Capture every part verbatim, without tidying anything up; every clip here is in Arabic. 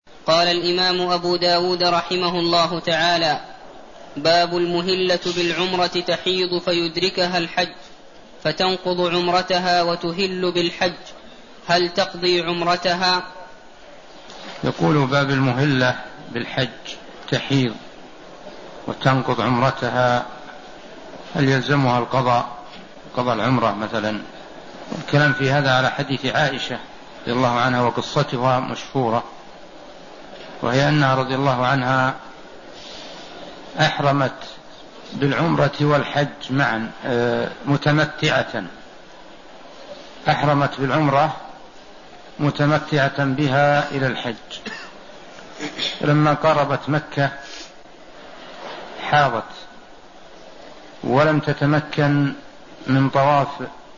قال الإمام أبو داود رحمه الله تعالى: باب المهلة بالعمرة تحيض فيدركها الحج فتنقض عمرتها وتهل بالحج، هل تقضي عمرتها؟ يقول: باب المهلة بالحج تحيض وتنقض عمرتها، هل يلزمها القضاء قضاء العمرة مثلا؟ الكلام في هذا على حديث عائشة رضي الله عنها، وقصتها مشهورة، وهي أنها رضي الله عنها أحرمت بالعمرة والحج معا متمتعة، أحرمت بالعمرة متمتعة بها إلى الحج. لما قربت مكة حاضت ولم تتمكن من طواف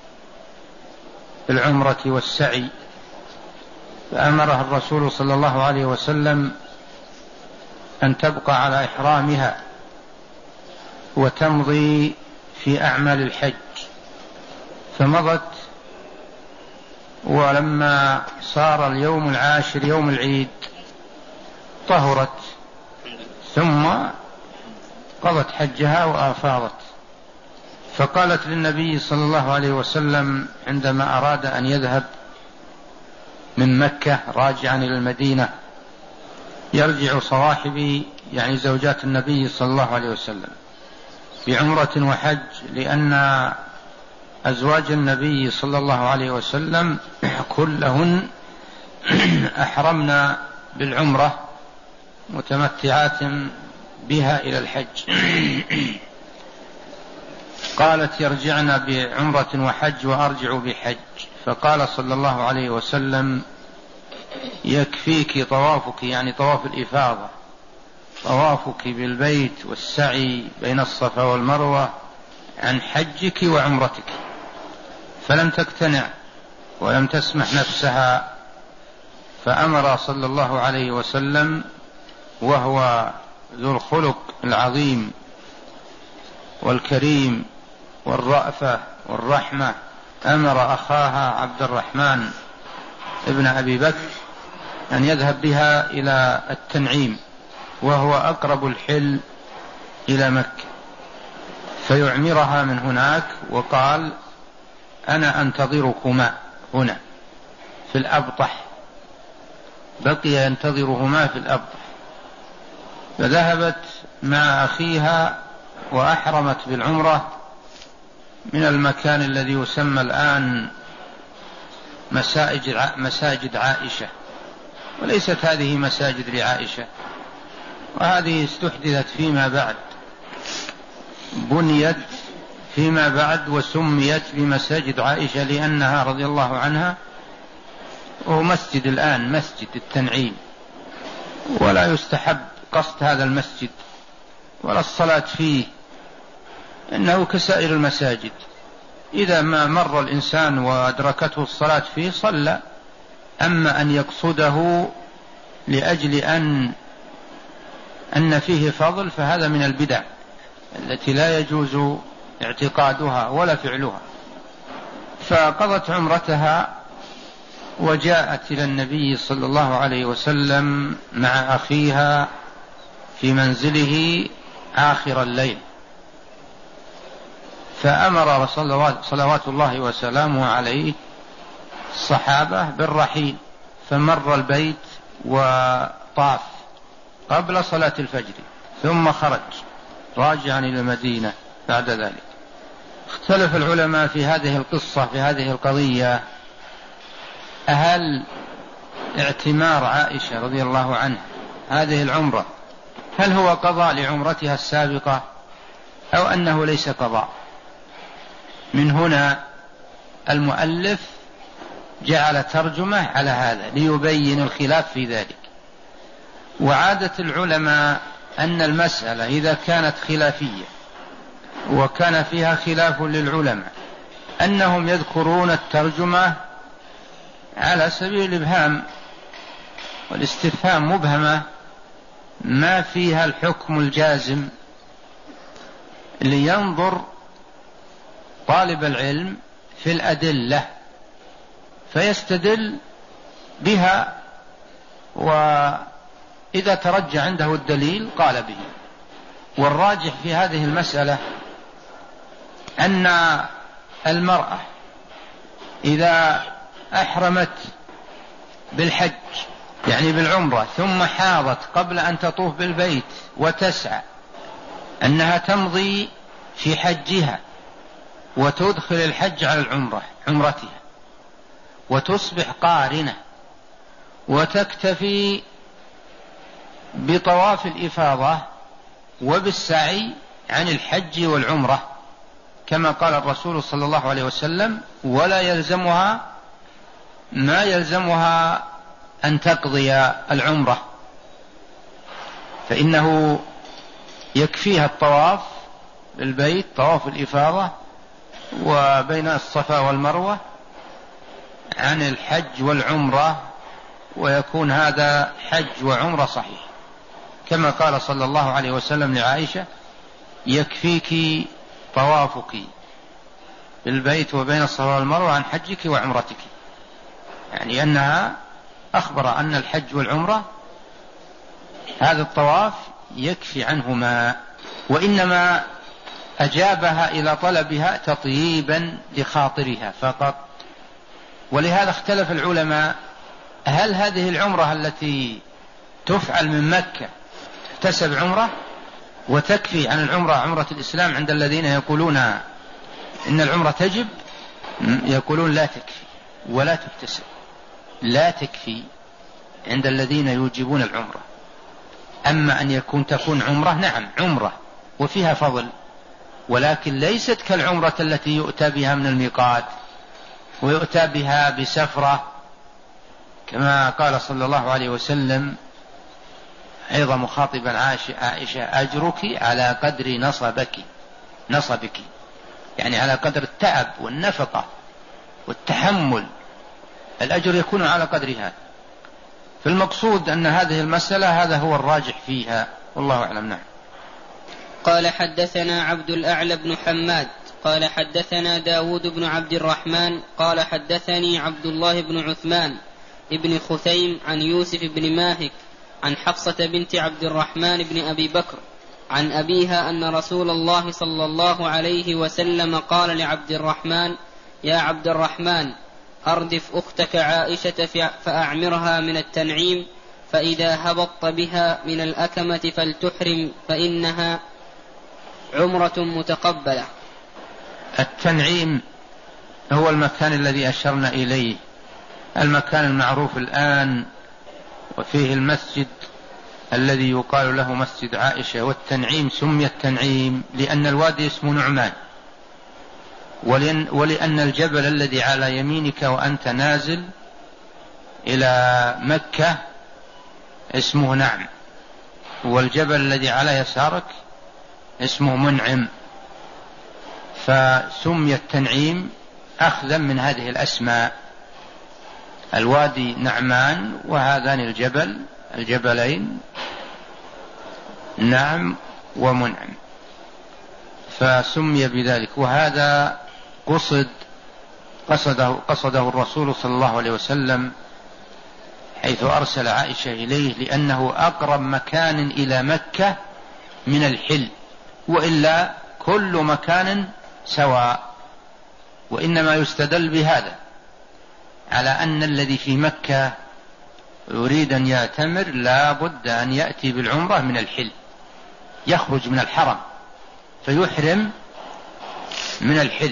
العمرة والسعي، فأمرها الرسول صلى الله عليه وسلم أن تبقى على إحرامها وتمضي في أعمال الحج، فمضت. ولما صار اليوم العاشر يوم العيد طهرت، ثم قضت حجها وأفاضت. فقالت للنبي صلى الله عليه وسلم عندما أراد أن يذهب من مكة راجعا إلى المدينة: يرجع صواحبي، يعني زوجات النبي صلى الله عليه وسلم، بعمرة وحج، لأن أزواج النبي صلى الله عليه وسلم كلهن أحرمنا بالعمرة متمتعات بها إلى الحج. قالت: يرجعنا بعمرة وحج وأرجع بحج. فقال صلى الله عليه وسلم: يكفيك طوافك، يعني طواف الإفاضة، طوافك بالبيت والسعي بين الصفا والمروة عن حجك وعمرتك. فلم تقتنع ولم تسمح نفسها، فأمر صلى الله عليه وسلم، وهو ذو الخلق العظيم والكريم والرأفة والرحمة، أمر أخاها عبد الرحمن ابن أبي بكر أن يذهب بها إلى التنعيم، وهو أقرب الحل إلى مكة، فيعمرها من هناك. وقال: أنا أنتظركما هنا في الأبطح، بقي ينتظرهما في الأبطح. فذهبت مع أخيها وأحرمت بالعمرة من المكان الذي يسمى الآن مساجد عائشة، وليست هذه مساجد لعائشة، وهذه استحدثت فيما بعد، بنيت فيما بعد وسميت بمساجد عائشة، لأنها رضي الله عنها وهو مسجد الآن مسجد التنعيم، ولا يستحب قصد هذا المسجد ولا الصلاة فيه، إنه كسائر المساجد، إذا ما مر الإنسان وأدركته الصلاة فيه صلى. أما أن يقصده لأجل أن أن فيه فضل فهذا من البدع التي لا يجوز اعتقادها ولا فعلها. فقضت عمرتها وجاءت إلى النبي صلى الله عليه وسلم مع أخيها في منزله آخر الليل، فأمر صلوات الله وسلامه عليه الصحابة بالرحيل، فمر البيت وطاف قبل صلاة الفجر، ثم خرج راجعا إلى المدينة بعد ذلك. اختلف العلماء في هذه القصة، في هذه القضية: هل اعتمار عائشة رضي الله عنها هذه العمرة هل هو قضاء لعمرتها السابقة أو أنه ليس قضاء؟ من هنا المؤلف جعل ترجمة على هذا ليبين الخلاف في ذلك. وعادة العلماء أن المسألة إذا كانت خلافية وكان فيها خلاف للعلماء أنهم يذكرون الترجمة على سبيل الإبهام والاستفهام، مبهمة ما فيها الحكم الجازم، لينظر طالب العلم في الأدلة فيستدل بها إذا ترجى عنده الدليل قال به. والراجح في هذه المسألة أن المرأة إذا أحرمت بالحج يعني بالعمرة ثم حاضت قبل أن تطوف بالبيت وتسعى أنها تمضي في حجها وتدخل الحج على العمرة عمرتها وتصبح قارنة وتكتفي بطواف الإفاضة وبالسعي عن الحج والعمرة كما قال الرسول صلى الله عليه وسلم: ولا يلزمها ما يلزمها أن تقضي العمرة، فإنه يكفيها الطواف بالبيت طواف الإفاضة وبين الصفا والمروة عن الحج والعمرة، ويكون هذا حج وعمرة صحيح، كما قال صلى الله عليه وسلم لعائشة: يكفيك طوافك بالبيت وبين الصفا والمروة عن حجك وعمرتك، يعني أنها أخبر أن الحج والعمرة هذا الطواف يكفي عنهما، وإنما أجابها إلى طلبها تطييبا لخاطرها فقط. ولهذا اختلف العلماء: هل هذه العمرة التي تفعل من مكة تحتسب عمرة وتكفي عن العمرة عمرة الإسلام عند الذين يقولون إن العمرة تجب؟ يقولون لا تكفي ولا تحتسب، لا تكفي عند الذين يوجبون العمرة. أما أن يكون تكون عمرة، نعم عمرة وفيها فضل، ولكن ليست كالعمرة التي يؤتى بها من الميقات ويؤتى بها بسفرة، كما قال صلى الله عليه وسلم أيضا مخاطبا عائشة: أجرك على قدر نصبك نصبك يعني على قدر التعب والنفقة والتحمل، الأجر يكون على قدرها. فالمقصود أن هذه المسألة هذا هو الراجح فيها، والله أعلم. نعم. قال: حدثنا عبد الأعلى بن حماد قال حدثنا داود بن عبد الرحمن قال حدثني عبد الله بن عثمان ابن خثيم عن يوسف بن ماهك عن حفصة بنت عبد الرحمن بن أبي بكر عن أبيها أن رسول الله صلى الله عليه وسلم قال لعبد الرحمن: يا عبد الرحمن، أردف أختك عائشة فأعمرها من التنعيم، فإذا هبطت بها من الأكمة فلتحرم، فإنها عمرة متقبلة. التنعيم هو المكان الذي أشرنا إليه، المكان المعروف الآن، وفيه المسجد الذي يقال له مسجد عائشة. والتنعيم سمي التنعيم لأن الوادي اسمه نعمان، ولأن, ولأن الجبل الذي على يمينك وأنت نازل إلى مكة اسمه نعم، والجبل الذي على يسارك اسمه منعم، فسمي التنعيم أخذا من هذه الأسماء: الوادي نعمان وهذان الجبل الجبلين نعم ومنعم، فسمي بذلك. وهذا قصد قصده, قصده الرسول صلى الله عليه وسلم حيث أرسل عائشة إليه، لأنه أقرب مكان إلى مكة من الحل، وإلا كل مكان سواء. وإنما يستدل بهذا على أن الذي في مكة يريد أن يأتمر لا بد أن يأتي بالعمرة من الحل، يخرج من الحرم فيحرم من الحل.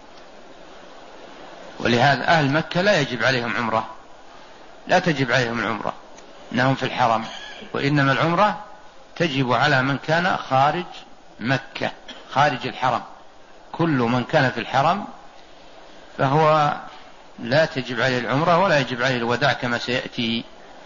ولهذا أهل مكة لا يجب عليهم عمرة، لا تجب عليهم العمرة أنهم في الحرم، وإنما العمرة تجب على من كان خارج مكة خارج الحرم. كل من كان في الحرم فهو لا تجب عليه العمرة ولا يجب عليه الوداع كما سيأتي.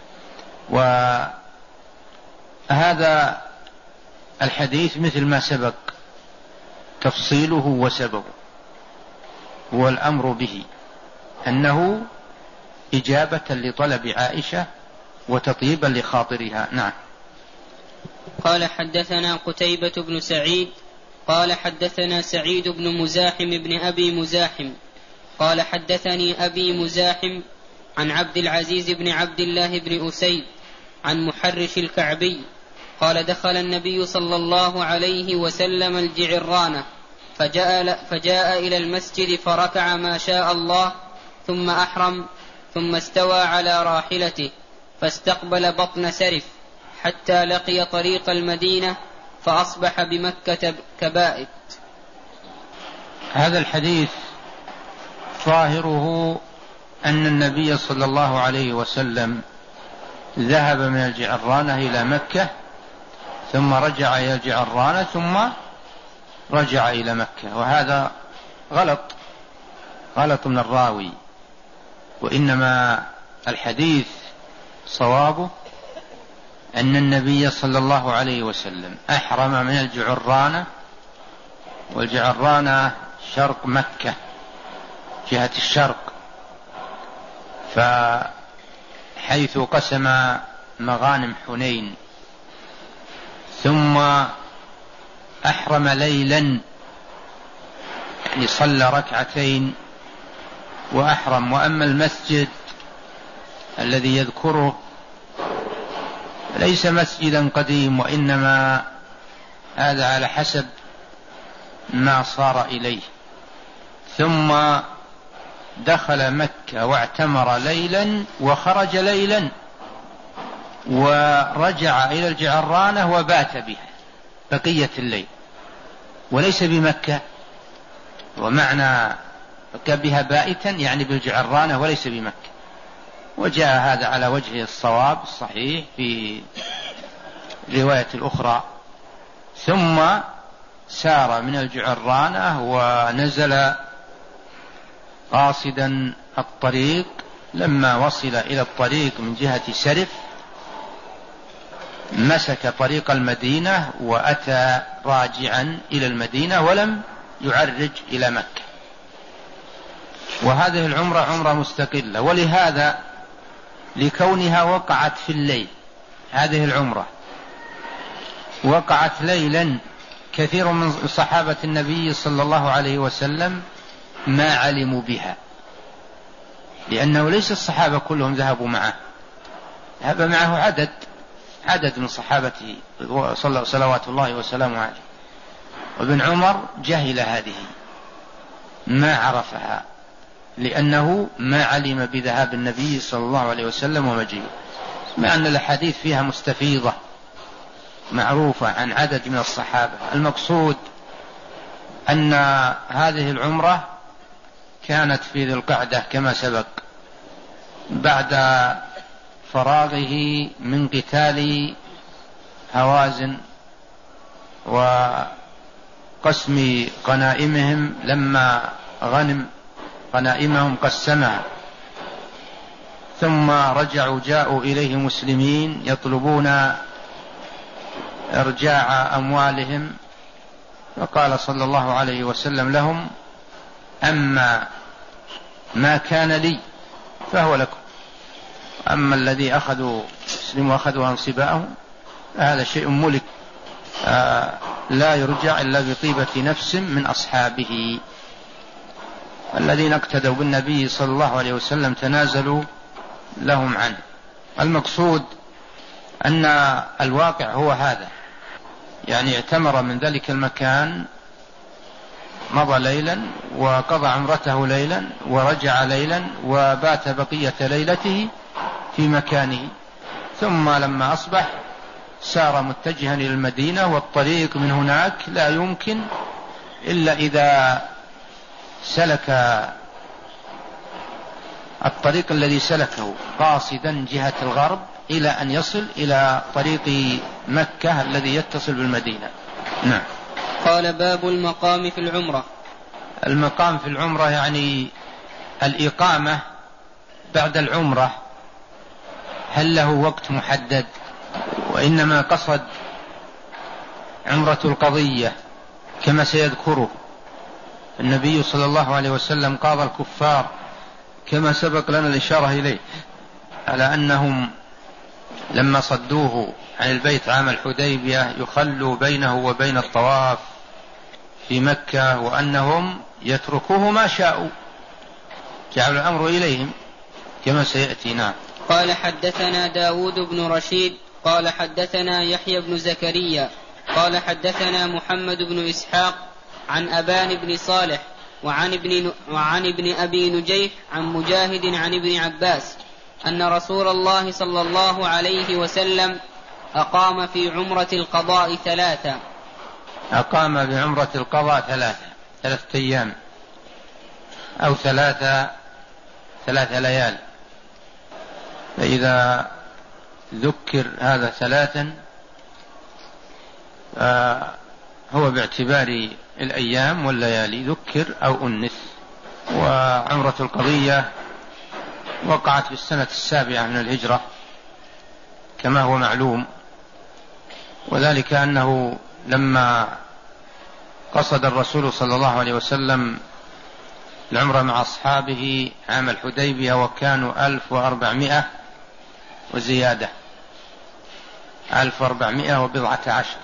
وهذا الحديث مثل ما سبق تفصيله وسببه، هو الأمر به أنه إجابة لطلب عائشة وتطيبا لخاطرها. نعم. قال: حدثنا قتيبة بن سعيد قال حدثنا سعيد بن مزاحم بن أبي مزاحم قال حدثني أبي مزاحم عن عبد العزيز بن عبد الله بن أسيد عن محرش الكعبي قال دخل النبي صلى الله عليه وسلم الجعرانة فجاء, فجاء إلى المسجد فركع ما شاء الله ثم أحرم ثم استوى على راحلته فاستقبل بطن سرف حتى لقي طريق المدينة فأصبح بمكة كبائت. هذا الحديث ظاهره أن النبي صلى الله عليه وسلم ذهب من الجعرانة إلى مكة ثم رجع إلى الجعرانة ثم رجع إلى مكة، وهذا غلط غلط من الراوي، وإنما الحديث صوابه أن النبي صلى الله عليه وسلم أحرم من الجعرانة، والجعرانة شرق مكة جهة الشرق، فحيث قسم مغانم حنين، ثم أحرم ليلا يعني صلى ركعتين وأحرم. وأما المسجد الذي يذكره ليس مسجدا قديم، وإنما هذا على حسب ما صار إليه. ثم دخل مكة واعتمر ليلا وخرج ليلا ورجع إلى الجعرانة وبات بها بقية الليل، وليس بمكة، ومعنى بها بائتا يعني بالجعرانة وليس بمكة. وجاء هذا على وجه الصواب الصحيح في رواية الأخرى. ثم سار من الجعرانة ونزل قاصدا الطريق، لما وصل إلى الطريق من جهة سرف مسك طريق المدينة وأتى راجعا إلى المدينة ولم يعرج إلى مكة. وهذه العمرة عمرة مستقلة، ولهذا لكونها وقعت في الليل، هذه العمرة وقعت ليلا، كثير من صحابة النبي صلى الله عليه وسلم ما علموا بها، لأنه ليس الصحابة كلهم ذهبوا معه، ذهب معه عدد عدد من صحابته صلوات الله وسلامه عليه. وابن عمر جهل هذه، ما عرفها، لأنه ما علم بذهاب النبي صلى الله عليه وسلم ومجيئه، مع أن الحديث فيها مستفيضة معروفة عن عدد من الصحابة. المقصود أن هذه العمرة كانت في ذي القعدة كما سبق، بعد فراغه من قتال هوازن وقسم غنائمهم، لما غنم غنائمهم قسمها، ثم رجعوا جاءوا إليه مسلمين يطلبون إرجاع أموالهم، فقال صلى الله عليه وسلم لهم: أما ما كان لي فهو لكم، أما الذي أخذوا مسلم وأخذوا أنصباءهم هذا شيء ملك آه لا يرجع إلا بطيبة نفس من أصحابه. الذين اقتدوا بالنبي صلى الله عليه وسلم تنازلوا لهم عنه. المقصود أن الواقع هو هذا، يعني اعتمر من ذلك المكان، مضى ليلا وقضى عمرته ليلا ورجع ليلا وبات بقية ليلته في مكانه، ثم لما أصبح سار متجها إلى المدينة، والطريق من هناك لا يمكن إلا إذا سلك الطريق الذي سلكه قاصدا جهة الغرب إلى أن يصل إلى طريق مكة الذي يتصل بالمدينة. نعم. قال: باب المقام في العمرة. المقام في العمرة يعني الإقامة بعد العمرة، هل له وقت محدد؟ وإنما قصد عمرة القضية كما سيذكره النبي صلى الله عليه وسلم. قاضى الكفار كما سبق لنا الإشارة إليه على أنهم لما صدوه عن البيت عام الحديبية يخلوا بينه وبين الطواف في مكة، وأنهم يتركوه ما شاءوا، جعلوا الأمر إليهم كما سيأتينا. قال حدثنا داود بن رشيد قال حدثنا يحيى بن زكريا قال حدثنا محمد بن إسحاق عن أبان بن صالح وعن ابن, وعن ابن أبي نجيح عن مجاهد عن ابن عباس أن رسول الله صلى الله عليه وسلم أقام في عمرة القضاء ثلاثة أقام بعمرة القضاء ثلاثة ثلاثة أيام أو ثلاثة ثلاثة ليال. فإذا ذكر هذا ثلاثا هو باعتبار الأيام والليالي ذكر أو أنث. وعمرة القضية وقعت في السنة السابعة من الهجرة كما هو معلوم، وذلك أنه لما قصد الرسول صلى الله عليه وسلم العمرة مع أصحابه عام الحديبية وكانوا ألف وأربعمائة وزيادة، ألف وأربعمائة وبضعة عشر.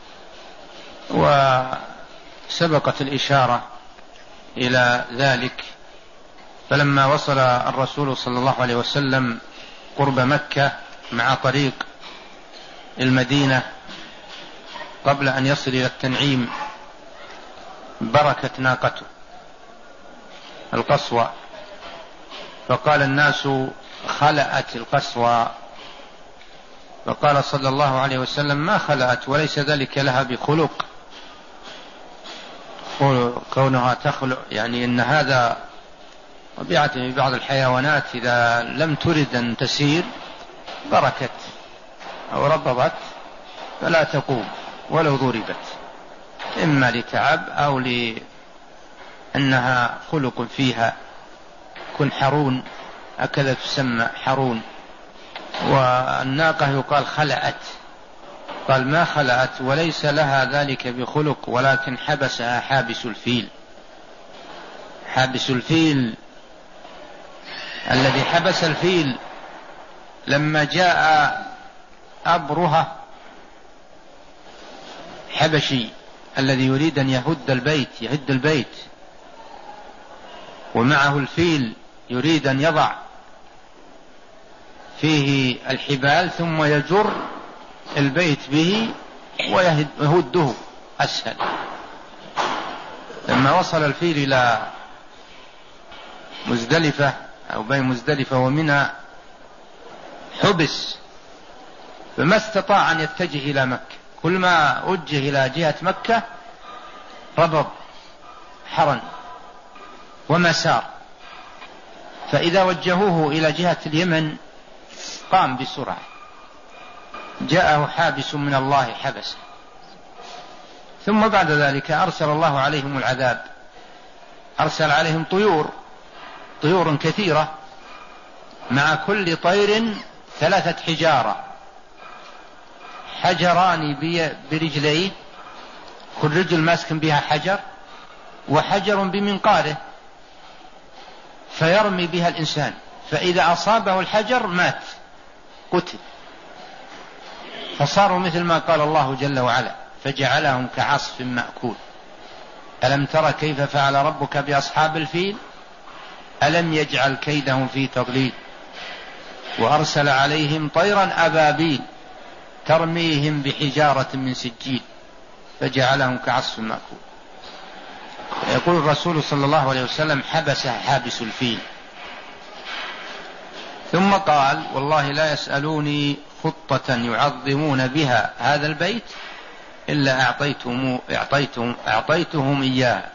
وسبقت الإشارة إلى ذلك، فلما وصل الرسول صلى الله عليه وسلم قرب مكة مع طريق المدينة قبل أن يصل إلى التنعيم بركت ناقته القصوى، فقال الناس خلأت القصوى، فقال صلى الله عليه وسلم ما خلأت وليس ذلك لها بخلق، كونها تخلق يعني إن هذا طبيعة في بعض الحيوانات إذا لم ترد أن تسير بركت أو ربضت فلا تقوم ولو ضربت، إما لتعب أو لأنها خلق فيها كن حرون، هكذا تسمى حرون. والناقة يقال خلأت، قال ما خلأت وليس لها ذلك بخلق ولكن حبسها حابس الفيل. حابس الفيل الذي حبس الفيل لما جاء أبرهة حبشي الذي يريد أن يهد البيت يهد البيت ومعه الفيل يريد أن يضع فيه الحبال ثم يجر البيت به ويهده أسهل. لما وصل الفيل إلى مزدلفة أو بين مزدلفة ومنى حبس، فما استطاع أن يتجه إلى مكة، كل ما وجه إلى جهة مكة ربض حرن ومسار، فإذا وجهوه إلى جهة اليمن قام بسرعة، جاءه حابس من الله حبسه. ثم بعد ذلك أرسل الله عليهم العذاب، أرسل عليهم طيور طيور كثيرة مع كل طير ثلاثة حجارة، حجران برجليه كل رجل ماسك بها حجر، وحجر بمنقاره فيرمي بها الإنسان، فإذا أصابه الحجر مات قتل. فصاروا مثل ما قال الله جل وعلا فجعلهم كعصف مأكول. ألم تر كيف فعل ربك بأصحاب الفيل ألم يجعل كيدهم في تضليل وأرسل عليهم طيرا أبابيل ترميهم بحجارة من سجيل فجعلهم كعصف مأكول. يقول الرسول صلى الله عليه وسلم حبس حابس الفيل، ثم قال والله لا يسألوني خطة يعظمون بها هذا البيت إلا أعطيتهم, أعطيتهم, أعطيتهم إياه.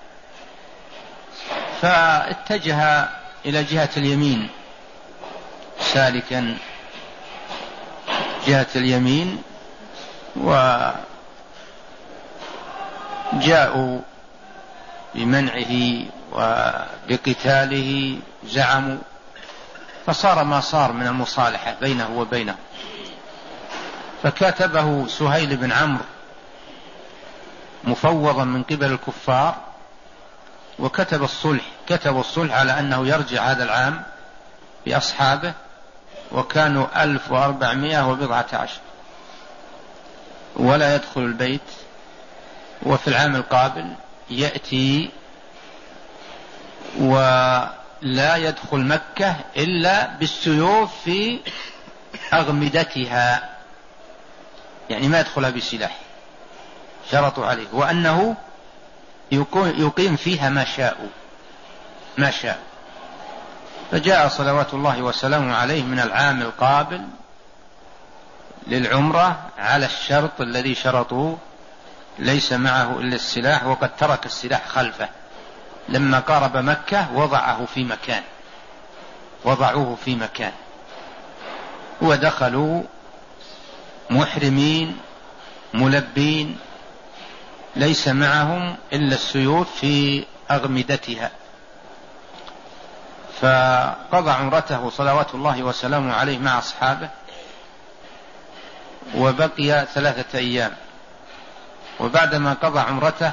فاتجه إلى جهة اليمين سالكا جهة اليمين، وجاءوا بمنعه وبقتاله زعموا، فصار ما صار من المصالحة بينه وبينه. فكتبه سهيل بن عمرو مفوضا من قبل الكفار وكتب الصلح، كتب الصلح على أنه يرجع هذا العام بأصحابه، وكانوا ألف وأربعمائة وبضعة عشر، ولا يدخل البيت، وفي العام القابل يأتي لا يدخل مكة إلا بالسيوف في أغمدتها، يعني ما يدخلها بسلاح، شرطوا عليه، وأنه يقيم فيها ما شاء ما شاء. فجاء صلوات الله وسلامه عليه من العام القابل للعمرة على الشرط الذي شرطوه، ليس معه إلا السلاح، وقد ترك السلاح خلفه لما قارب مكة، وضعه في مكان وضعوه في مكان ودخلوا محرمين ملبين ليس معهم إلا السيوف في أغمدتها. فقضى عمرته صلوات الله وسلامه عليه مع أصحابه، وبقي ثلاثة أيام. وبعدما قضى عمرته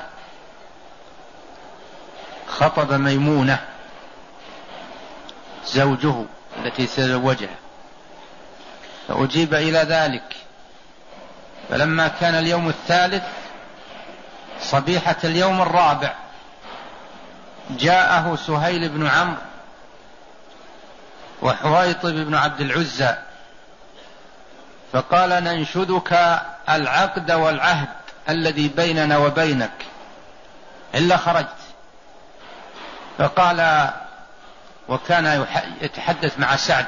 خطب ميمونة زوجه التي تزوجها، فأجيب إلى ذلك. فلما كان اليوم الثالث صبيحة اليوم الرابع جاءه سهيل بن عمرو وحويطب بن عبد العزى، فقال: ننشدك العقد والعهد الذي بيننا وبينك إلا خرجت. فقال، وكان يتحدث مع سعد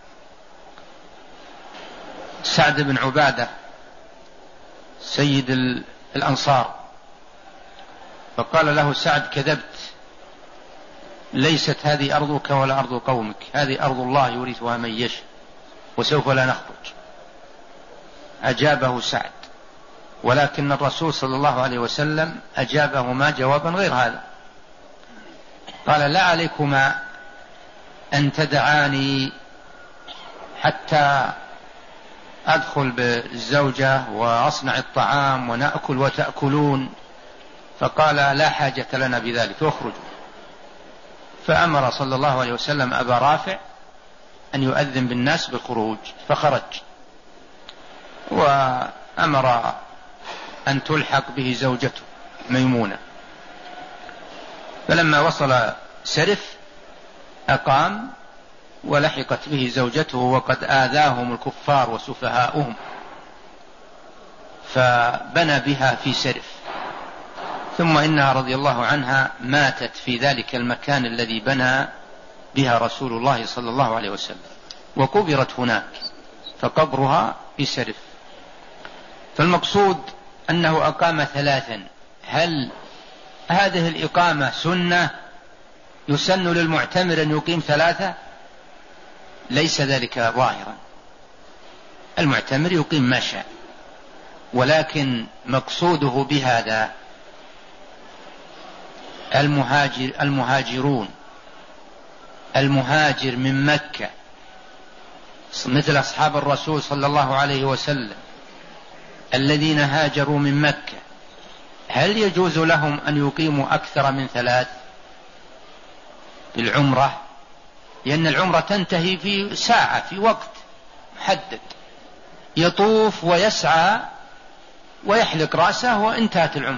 سعد بن عبادة سيد الأنصار، فقال له سعد: كذبت، ليست هذه أرضك ولا أرض قومك، هذه أرض الله يورثها من يشاء وسوف لا نخرج. أجابه سعد، ولكن الرسول صلى الله عليه وسلم أجابه ما جوابا غير هذا. قال: لا عليكما أن تدعاني حتى أدخل بالزوجة وأصنع الطعام ونأكل وتأكلون. فقال: لا حاجة لنا بذلك، اخرجوا. فأمر صلى الله عليه وسلم أبا رافع أن يؤذن بالناس بالخروج، فخرج، وأمر أن تلحق به زوجته ميمونة. فلما وصل سرف أقام ولحقت به زوجته، وقد آذاهم الكفار وسفهاؤهم، فبنى بها في سرف. ثم إنها رضي الله عنها ماتت في ذلك المكان الذي بنى بها رسول الله صلى الله عليه وسلم، وقبرت هناك، فقبرها في سرف. فالمقصود أنه أقام ثلاثا. هل هذه الإقامة سنة يسن للمعتمر أن يقيم ثلاثة؟ ليس ذلك ظاهرا، المعتمر يقيم ما شاء، ولكن مقصوده بهذا المهاجر المهاجرون المهاجر من مكة مثل أصحاب الرسول صلى الله عليه وسلم الذين هاجروا من مكة، هل يجوز لهم أن يقيموا أكثر من ثلاث بالعمرة؟ لأن العمرة تنتهي في ساعة، في وقت محدد، يطوف ويسعى ويحلق رأسه وانتهت العمرة.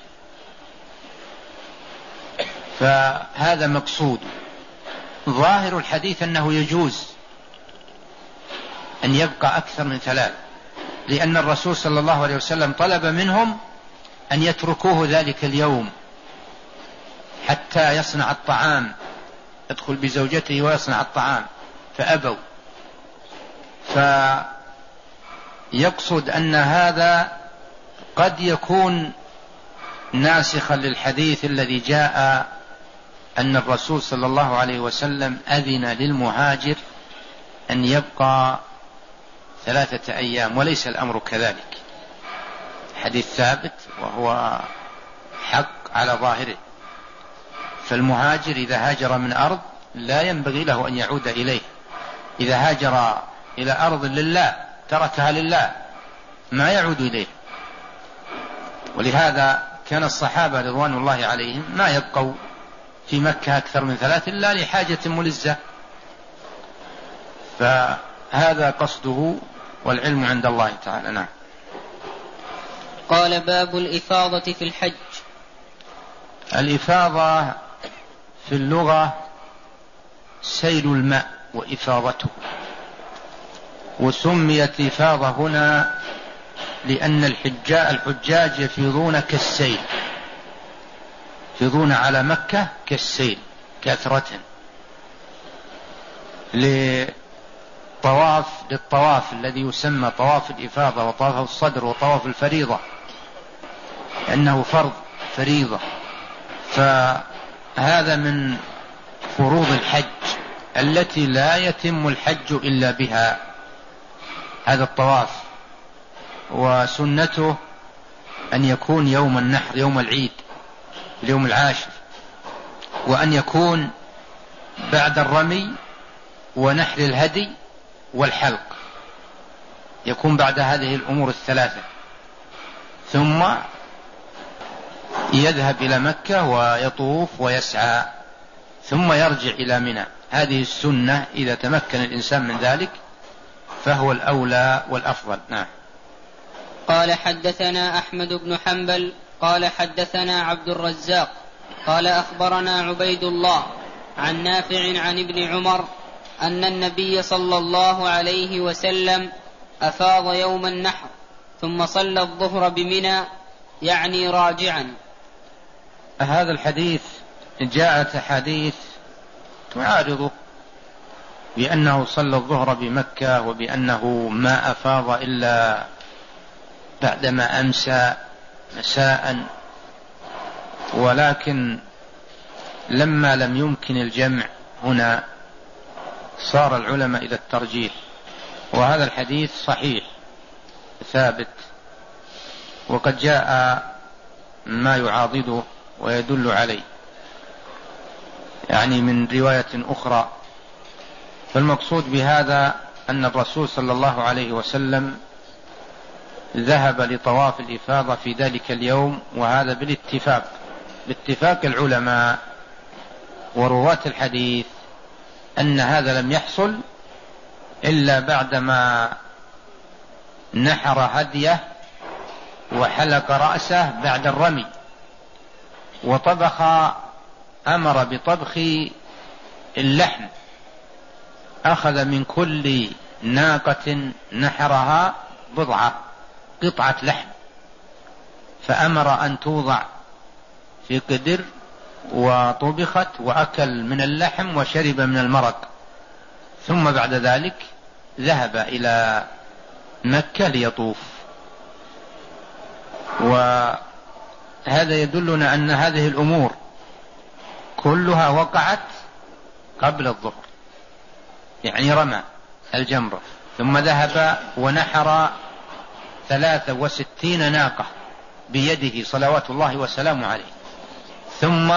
فهذا مقصود. ظاهر الحديث أنه يجوز أن يبقى أكثر من ثلاث، لأن الرسول صلى الله عليه وسلم طلب منهم أن يتركوه ذلك اليوم حتى يصنع الطعام، يدخل بزوجته ويصنع الطعام، فأبوا. فيقصد أن هذا قد يكون ناسخا للحديث الذي جاء أن الرسول صلى الله عليه وسلم أذن للمهاجر أن يبقى ثلاثة أيام، وليس الأمر كذلك. حديث ثابت وهو حق على ظاهره. فالمهاجر إذا هاجر من أرض لا ينبغي له أن يعود إليه. إذا هاجر إلى أرض لله تركها لله ما يعود إليه. ولهذا كان الصحابة رضوان الله عليهم ما يبقوا في مكة أكثر من ثلاث إلا لحاجة ملزة. فهذا قصده، والعلم عند الله تعالى. نعم. قال: باب الإفاضة في الحج. الإفاضة في اللغة سيل الماء وإفاضته، وسميت إفاضة هنا لأن الحجاج يفيضون كالسيل، يفيضون على مكة كالسيل كثرة، لطواف للطواف الذي يسمى طواف الإفاضة وطواف الصدر وطواف الفريضة، لأنه فرض فريضة. فهذا من فروض الحج التي لا يتم الحج إلا بها، هذا الطواف. وسنته أن يكون يوم النحر، يوم العيد، اليوم العاشر، وأن يكون بعد الرمي ونحر الهدي والحلق، يكون بعد هذه الأمور الثلاثة، ثم يذهب إلى مكة ويطوف ويسعى ثم يرجع إلى منى. هذه السنة إذا تمكن الإنسان من ذلك فهو الأولى والأفضل. نعم. قال حدثنا أحمد بن حنبل قال حدثنا عبد الرزاق قال أخبرنا عبيد الله عن نافع عن ابن عمر أن النبي صلى الله عليه وسلم أفاض يوم النحر ثم صلى الظهر بمنى، يعني راجعا. هذا الحديث جاءت حديث تعارضه بأنه صلى الظهر بمكة وبأنه ما أفاض إلا بعدما أمسى مساء، ولكن لما لم يمكن الجمع هنا صار العلماء إلى الترجيح، وهذا الحديث صحيح ثابت، وقد جاء ما يعاضده ويدل عليه يعني من رواية أخرى. فالمقصود بهذا أن الرسول صلى الله عليه وسلم ذهب لطواف الإفاضة في ذلك اليوم، وهذا بالاتفاق باتفاق العلماء ورواة الحديث أن هذا لم يحصل إلا بعدما نحر هديه وحلق رأسه بعد الرمي، وطبخ، أمر بطبخ اللحم، أخذ من كل ناقة نحرها بضعة قطعة لحم، فأمر أن توضع في قدر وطبخت وأكل من اللحم وشرب من المرق، ثم بعد ذلك ذهب إلى مكة ليطوف. وهذا يدلنا أن هذه الأمور كلها وقعت قبل الظهر، يعني رمى الجمرة ثم ذهب ونحر ثلاثة وستين ناقة بيده صلوات الله وسلامه عليه، ثم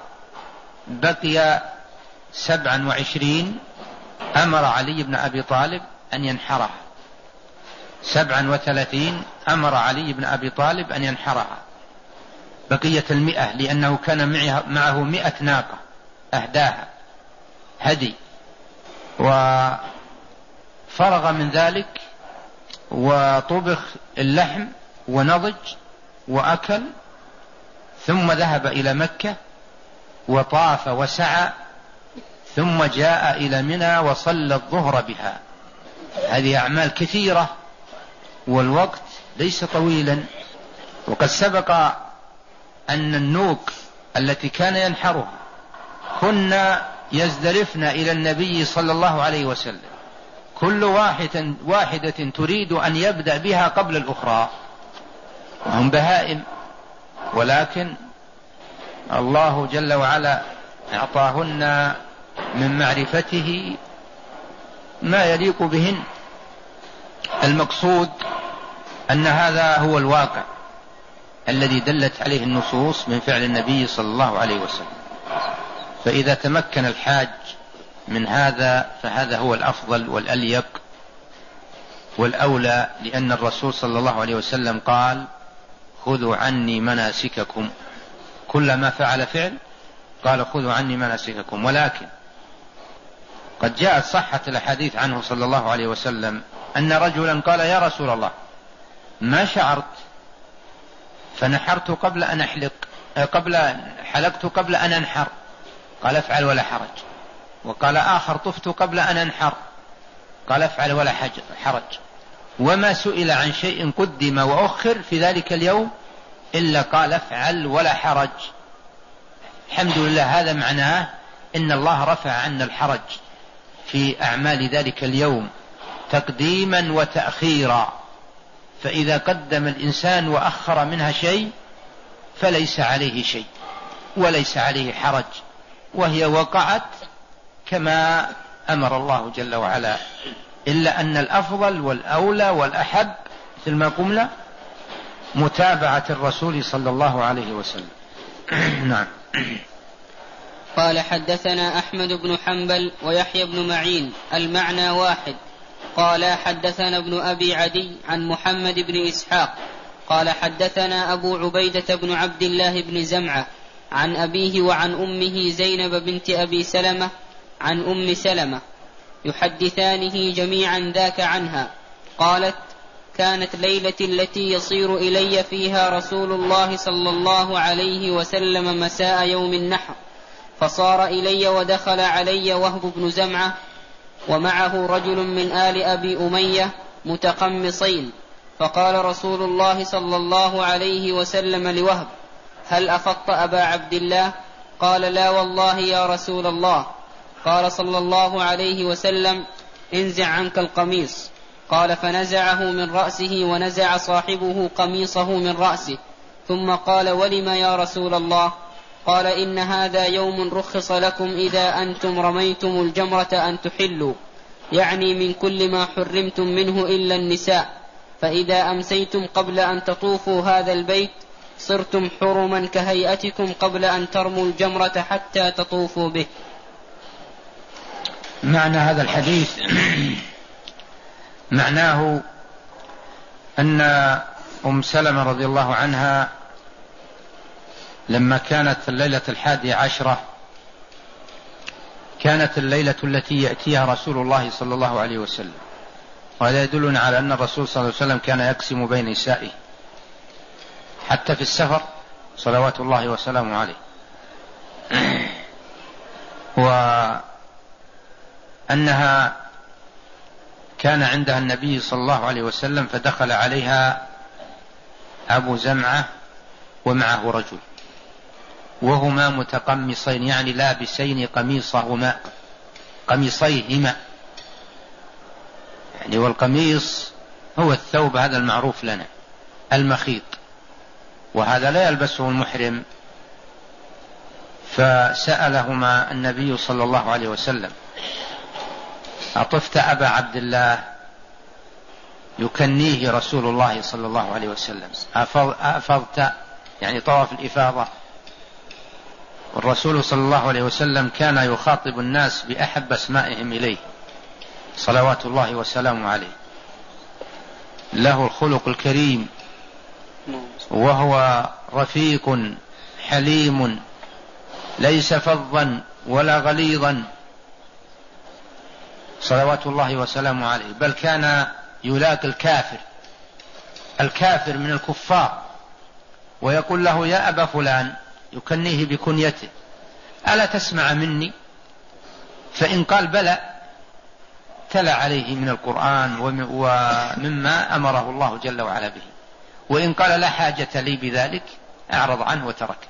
بقي سبعا وعشرين أمر علي بن أبي طالب أن ينحرها، سبعا وثلاثين أمر علي بن أبي طالب أن ينحرها، بقية المئة لأنه كان معه مئة ناقة أهداها هدي، وفرغ من ذلك وطبخ اللحم ونضج وأكل، ثم ذهب إلى مكة وطاف وسعى، ثم جاء إلى منى وصلى الظهر بها. هذه أعمال كثيرة والوقت ليس طويلا، وقد سبق أن النوق التي كان ينحرها كنا يزدرفن إلى النبي صلى الله عليه وسلم، كل واحدة, واحدة تريد أن يبدأ بها قبل الأخرى، وهم بهائم، ولكن الله جل وعلا أعطاهن من معرفته ما يليق بهن. المقصود أن هذا هو الواقع الذي دلت عليه النصوص من فعل النبي صلى الله عليه وسلم، فإذا تمكن الحاج من هذا فهذا هو الأفضل والأليق والأولى، لأن الرسول صلى الله عليه وسلم قال: خذوا عني مناسككم. كلما فعل فعل قال: خذوا عني مناسككم. ولكن قد جاءت صحة الحديث عنه صلى الله عليه وسلم أن رجلا قال: يا رسول الله، ما شعرت فنحرت قبل أن أحلق، قبل حلقت قبل أن أنحر. قال: افعل ولا حرج. وقال آخر طفت قبل أن أنحر، قال افعل ولا حرج. وما سئل عن شيء قدم وأخر في ذلك اليوم إلا قال افعل ولا حرج. الحمد لله، هذا معناه إن الله رفع عنا الحرج في أعمال ذلك اليوم تقديما وتأخيرا. فإذا قدم الإنسان وأخر منها شيء فليس عليه شيء وليس عليه حرج، وهي وقعت كما أمر الله جل وعلا، إلا أن الأفضل والأولى والأحب مثل ما قلنا متابعة الرسول صلى الله عليه وسلم. نعم. قال حدثنا أحمد بن حنبل ويحيى بن معين المعنى واحد. قال حدثنا ابن أبي عدي عن محمد بن إسحاق قال حدثنا أبو عبيدة بن عبد الله بن زمعة عن أبيه وعن أمه زينب بنت أبي سلمة عن أم سلمة يحدثانه جميعا ذاك عنها. قالت: كانت ليلة التي يصير إلي فيها رسول الله صلى الله عليه وسلم مساء يوم النحر، فصار إلي ودخل علي وهب بن زمعة ومعه رجل من آل أبي أمية متقمصين، فقال رسول الله صلى الله عليه وسلم لوهب: هل أفضت أبا عبد الله؟ قال: لا والله يا رسول الله. قال صلى الله عليه وسلم: انزع عنك القميص. قال: فنزعه من رأسه ونزع صاحبه قميصه من رأسه، ثم قال: ولم يا رسول الله؟ قال: إن هذا يوم رخص لكم إذا أنتم رميتم الجمرة أن تحلوا، يعني من كل ما حرمتم منه إلا النساء، فإذا أمسيتم قبل أن تطوفوا هذا البيت صرتم حرما كهيئتكم قبل أن ترموا الجمرة حتى تطوفوا به. معنى هذا الحديث معناه أن أم سلمة رضي الله عنها لما كانت الليلة الحادية عشرة كانت الليلة التي يأتيها رسول الله صلى الله عليه وسلم، وهذا يدلنا على أن الرسول صلى الله عليه وسلم كان يقسم بين نسائه حتى في السفر صلوات الله وسلامه عليه، وأنها كان عندها النبي صلى الله عليه وسلم فدخل عليها أبو زمعة ومعه رجل وهما متقمصين، يعني لابسين قميصهما قميصيهما، يعني والقميص هو الثوب هذا المعروف لنا المخيط، وهذا لا يلبسه المحرم. فسألهما النبي صلى الله عليه وسلم: أطفت أبا عبد الله؟ يكنيه رسول الله صلى الله عليه وسلم: أفضت؟ يعني طواف الإفاضة. والرسول صلى الله عليه وسلم كان يخاطب الناس بأحب أسمائهم إليه صلوات الله وسلامه عليه، له الخلق الكريم، وهو رفيق حليم ليس فظا ولا غليظا صلوات الله وسلامه عليه، بل كان يلاقي الكافر الكافر من الكفار ويقول له: يا أبا فلان، يكنيه بكنيته، ألا تسمع مني؟ فإن قال بلى تلا عليه من القرآن ومما أمره الله جل وعلا به، وإن قال لا حاجة لي بذلك أعرض عنه وتركه.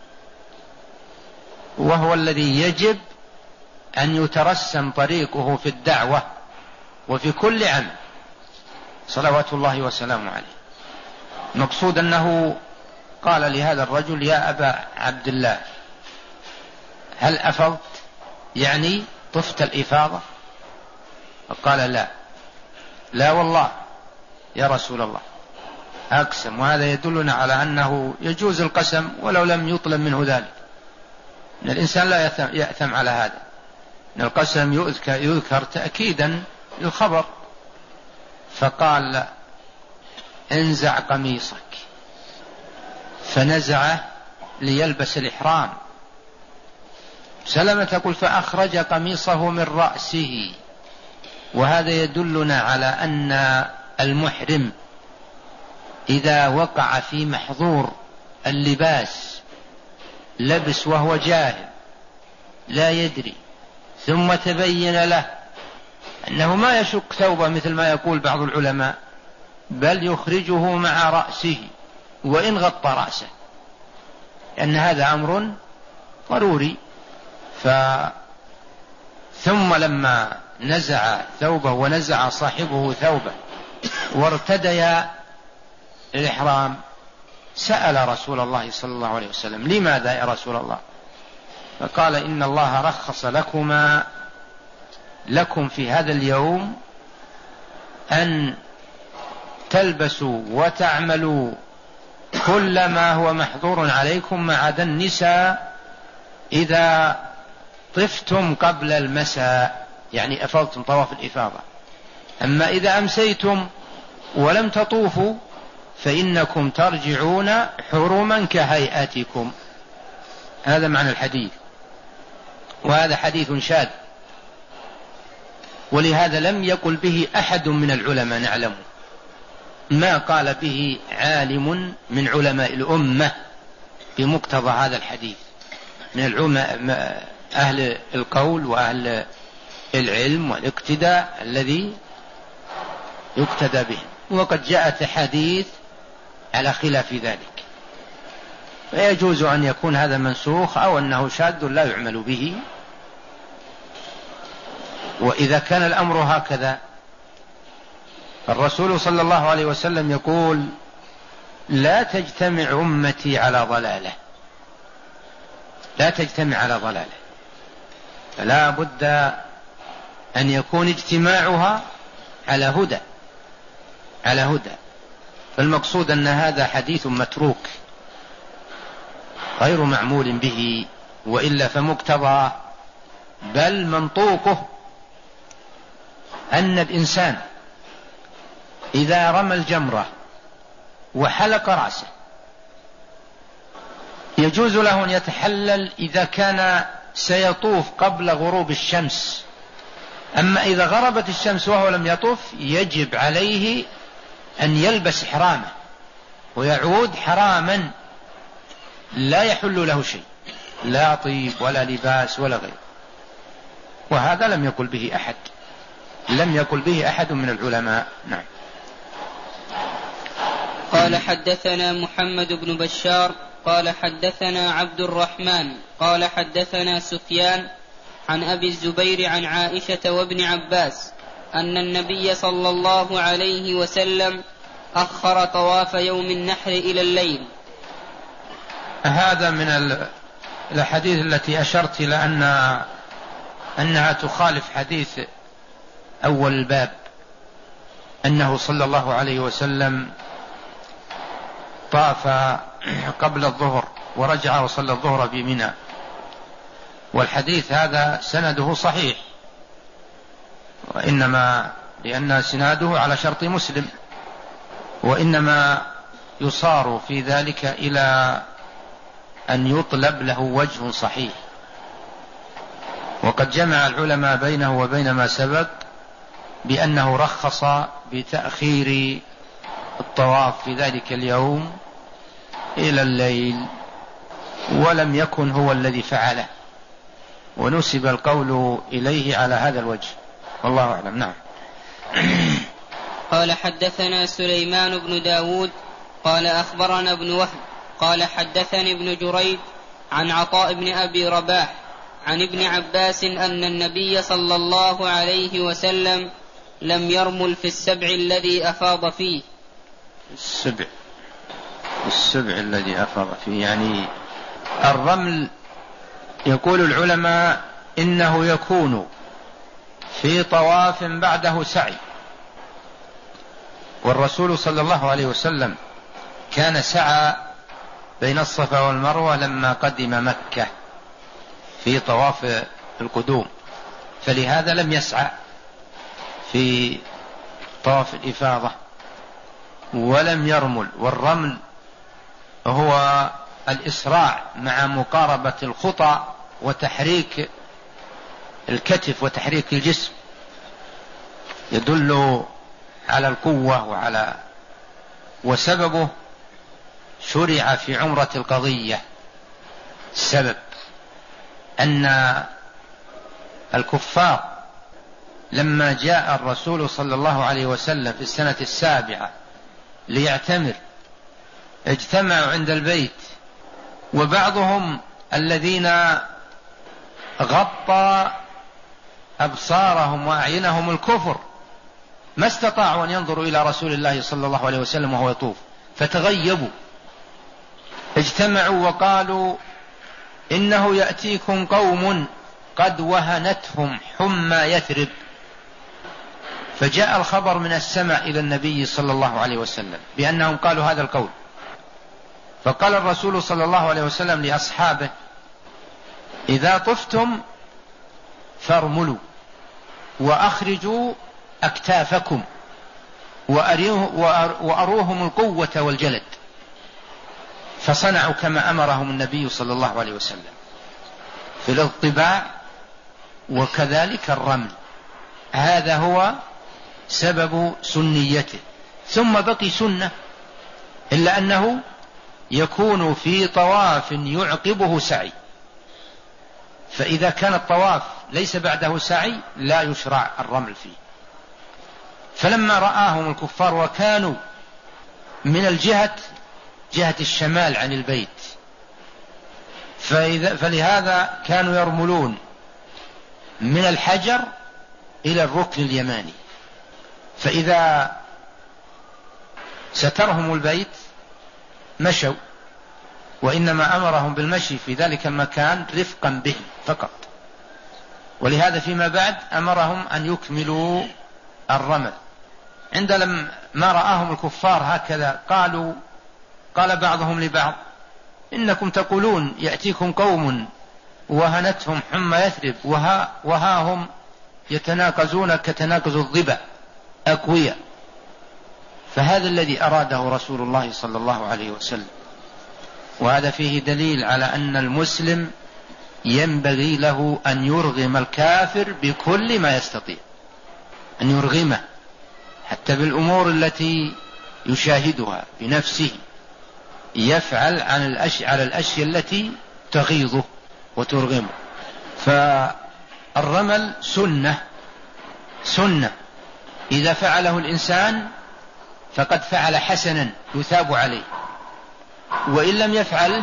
وهو الذي يجب أن يترسم طريقه في الدعوة وفي كل عمل صلوات الله وسلامه عليه. مقصود أنه قال لهذا الرجل: يا أبا عبد الله، هل أفضت؟ يعني طفت الإفاضة؟ فقال: لا لا والله يا رسول الله أقسم. وهذا يدلنا على أنه يجوز القسم ولو لم يطلب منه ذلك، أن الإنسان لا يأثم على هذا، أن القسم يذكر, يذكر تأكيدا للخبر. فقال: انزع قميصك، فنزعه ليلبس الإحرام. سلمة تقول: فأخرج قميصه من رأسه. وهذا يدلنا على أن المحرم إذا وقع في محظور اللباس لبس وهو جاهل لا يدري ثم تبين له أنه ما يشك ثوبه مثل ما يقول بعض العلماء، بل يخرجه مع رأسه وإن غطى رأسه، لأن هذا أمر ضروري. ف ثم لما نزع ثوبه ونزع صاحبه ثوبه وارتدي الإحرام سأل رسول الله صلى الله عليه وسلم: لماذا يا رسول الله؟ فقال: إن الله رخص لكما لكم في هذا اليوم أن تلبسوا وتعملوا كل ما هو محظور عليكم ما عدا النساء إذا طفتم قبل المساء، يعني أفضتم طواف الإفاضة. أما إذا أمسيتم ولم تطوفوا فإنكم ترجعون حرما كهيئتكم. هذا معنى الحديث، وهذا حديث شاذ، ولهذا لم يقل به أحد من العلماء نعلم، ما قال به عالم من علماء الأمة بمقتضى هذا الحديث من العلماء أهل القول وأهل العلم والاقتداء الذي يقتدى به. وقد جاءت حديث على خلاف ذلك، فيجوز أن يكون هذا منسوخ أو أنه شاذ لا يعمل به. وإذا كان الأمر هكذا، الرسول صلى الله عليه وسلم يقول: لا تجتمع أمتي على ضلالة، لا تجتمع على ضلالة، فلا بد أن يكون اجتماعها على هدى، على هدى. فالمقصود أن هذا حديث متروك غير معمول به، وإلا فمقتضى بل منطوقه أن الإنسان إذا رمى الجمرة وحلق رأسه يجوز له أن يتحلل إذا كان سيطوف قبل غروب الشمس. أما إذا غربت الشمس وهو لم يطوف يجب عليه أن يلبس إحرامه ويعود حراما لا يحل له شيء، لا طيب ولا لباس ولا غير. وهذا لم يقل به أحد، لم يقل به أحد من العلماء. نعم. قال: حدثنا محمد بن بشار قال حدثنا عبد الرحمن قال حدثنا سفيان عن أبي الزبير عن عائشة وابن عباس أن النبي صلى الله عليه وسلم أخر طواف يوم النحر إلى الليل. هذا من الحديث التي أشرت إلى أن أنها تخالف حديث أول الباب، أنه صلى الله عليه وسلم طاف قبل الظهر ورجع وصلى الظهر بمنى، والحديث هذا سنده صحيح، وإنما لأن سناده على شرط مسلم، وإنما يصار في ذلك إلى أن يطلب له وجه صحيح. وقد جمع العلماء بينه وبين ما سبق بأنه رخص بتأخير الطواف في ذلك اليوم إلى الليل، ولم يكن هو الذي فعله، ونسب القول إليه على هذا الوجه، والله أعلم. نعم. قال: حدثنا سليمان بن داود قال أخبرنا ابن وهب قال حدثني ابن جريج عن عطاء بن أبي رباح عن ابن عباس أن النبي صلى الله عليه وسلم لم يرمل في السبع الذي أفاض فيه. السبع السبع الذي أفاض فيه يعني الرمل. يقول العلماء إنه يكون في طواف بعده سعي، والرسول صلى الله عليه وسلم كان سعى بين الصفا والمروة لما قدم مكة في طواف القدوم، فلهذا لم يسعى في طواف الإفاضة ولم يرمل. والرمل هو الإسراع مع مقاربة الخطى وتحريك الكتف وتحريك الجسم، يدل على القوة وعلى وسببه شرع في عمرة القضية. السبب أن الكفار لما جاء الرسول صلى الله عليه وسلم في السنة السابعة ليعتمر اجتمعوا عند البيت، وبعضهم الذين غطى أبصارهم وأعينهم الكفر ما استطاعوا أن ينظروا إلى رسول الله صلى الله عليه وسلم وهو يطوف، فتغيبوا. اجتمعوا وقالوا إنه يأتيكم قوم قد وهنتهم حمى يثرب. فجاء الخبر من السماء إلى النبي صلى الله عليه وسلم بأنهم قالوا هذا القول. فقال الرسول صلى الله عليه وسلم لأصحابه: إذا طفتم فارملوا وأخرجوا أكتافكم وأروهم القوة والجلد. فصنعوا كما أمرهم النبي صلى الله عليه وسلم في الاضطباع وكذلك الرمل. هذا هو سبب سنيته. ثم بقي سنة، إلا أنه يكون في طواف يعقبه سعي، فإذا كان الطواف ليس بعده سعي لا يشرع الرمل فيه. فلما رآهم الكفار وكانوا من الجهة جهة الشمال عن البيت، فإذا فلهذا كانوا يرملون من الحجر إلى الركن اليماني، فإذا سترهم البيت مشوا، وإنما أمرهم بالمشي في ذلك المكان رفقا بهم فقط. ولهذا فيما بعد أمرهم أن يكملوا الرمل. عند لما رآهم الكفار هكذا قالوا قال بعضهم لبعض: إنكم تقولون يأتيكم قوم وهنتهم حمى يثرب وها, وها هم يتناقزون كتناقز الظبا أقوياء. فهذا الذي أراده رسول الله صلى الله عليه وسلم، وهذا فيه دليل على أن المسلم ينبغي له أن يرغم الكافر بكل ما يستطيع، أن يرغمه حتى بالأمور التي يشاهدها بنفسه، يفعل عن الأشياء على الأشياء التي تغيظه وترغمه. فالرمل سنة سنة إذا فعله الإنسان فقد فعل حسنا يثاب عليه، وإن لم يفعل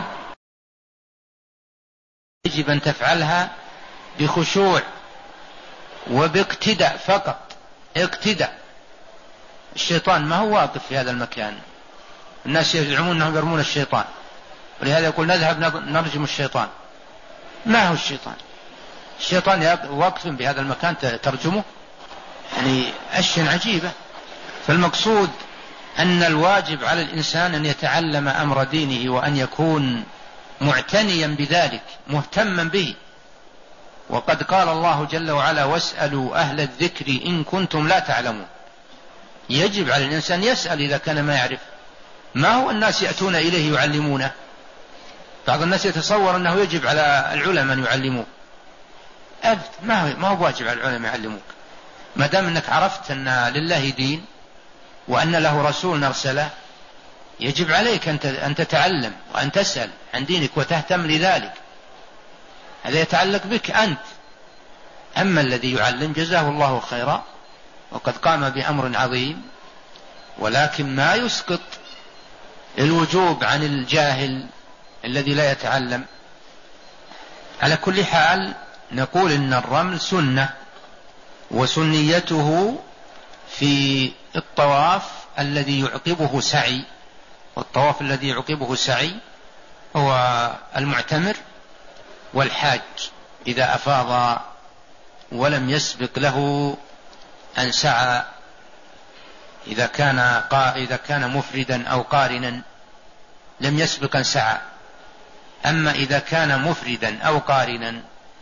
يجب أن تفعلها بخشوع وباقتداء فقط. اقتداء. الشيطان ما هو واقف في هذا المكان، الناس يزعمون أنهم يرمون الشيطان، ولهذا يقول نذهب نرجم الشيطان. ما هو الشيطان؟ الشيطان واقف بهذا المكان ترجمه، يعني أشياء عجيبة. فالمقصود أن الواجب على الإنسان أن يتعلم أمر دينه وأن يكون معتنيا بذلك مهتما به. وقد قال الله جل وعلا: واسألوا أهل الذكر إن كنتم لا تعلمون. يجب على الإنسان يسأل إذا كان ما يعرف. ما هو الناس يأتون إليه يعلمونه؟ بعض الناس يتصور أنه يجب على العلماء أن يعلموه. أبد، ما هو ما هو واجب على العلماء يعلموك. ما دام أنك عرفت أن لله دين وأن له رسول نرسله، يجب عليك أن تتعلم وأن تسأل عن دينك وتهتم لذلك. هذا يتعلق بك أنت. أما الذي يعلم جزاه الله خيرا وقد قام بأمر عظيم، ولكن ما يسقط الوجوب عن الجاهل الذي لا يتعلم. على كل حال نقول إن الرمل سنة، وسنيته في الطواف الذي يعقبه سعي. والطواف الذي يعقبه سعي هو المعتمر والحاج إذا أفاض ولم يسبق له أن سعى، إذا كان إذا كان مفردا أو قارنا لم يسبق أن سعى. أما إذا كان مفردا أو قارنا